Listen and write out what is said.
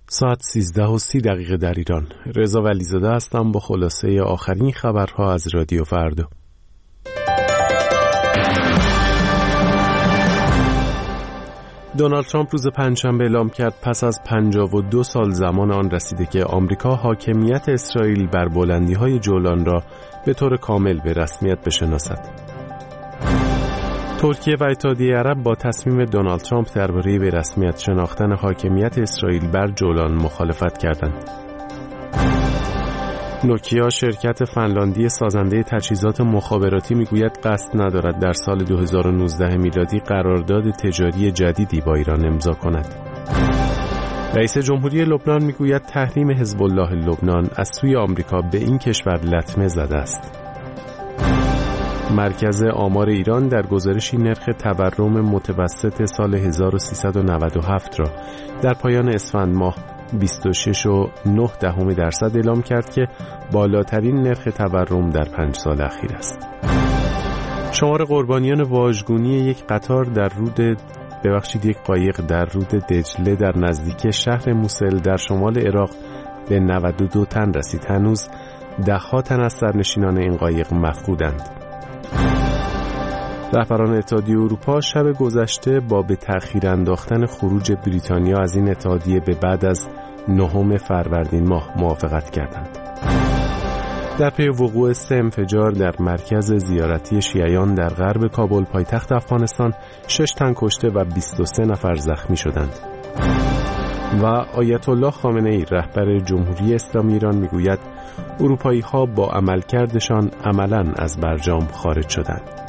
ساعت 13:30 در ایران. رضا ولیزاده هستم با خلاصه آخرین خبرها از رادیو فردا. دونالد ترامپ روز پنجشنبه اعلام کرد پس از 52 سال زمان آن رسیده که آمریکا حاکمیت اسرائیل بر بلندی‌های جولان را به طور کامل به رسمیت بشناسد. ترکیه و اتحادیه عرب با تصمیم دونالد ترامپ درباره به رسمیت شناختن حاکمیت اسرائیل بر جولان مخالفت کردند. نوکیا شرکت فنلاندی سازنده تجهیزات مخابراتی میگوید قصد ندارد در سال 2019 میلادی قرارداد تجاری جدیدی با ایران امضا کند. رئیس جمهوری لبنان میگوید تحریم حزب الله لبنان از سوی آمریکا به این کشور لطمه زده است. مرکز آمار ایران در گزارشی نرخ تورم متوسط سال 1397 را در پایان اسفند ماه 26.9% اعلام کرد که بالاترین نرخ تورم در 5 سال اخیر است. شمار قربانیان واژگونی یک قایق در رود دجله در نزدیکی شهر موسل در شمال عراق به 92 تن رسید. هنوز ده‌ها تن از سرنشینان این قایق مفقودند. رهبران اتحادیه اروپا شب گذشته با به تأخیر انداختن خروج بریتانیا از این اتحادیه به بعد از 9 فروردین ماه موافقت کردند. در پی وقوع 3 انفجار در مرکز زیارتی شیعیان در غرب کابل پایتخت افغانستان 6 تن کشته و 23 نفر زخمی شدند. و آیت الله خامنه‌ای رهبر جمهوری اسلامی ایران میگوید اروپایی‌ها با عملکردشان عملاً از برجام خارج شدند.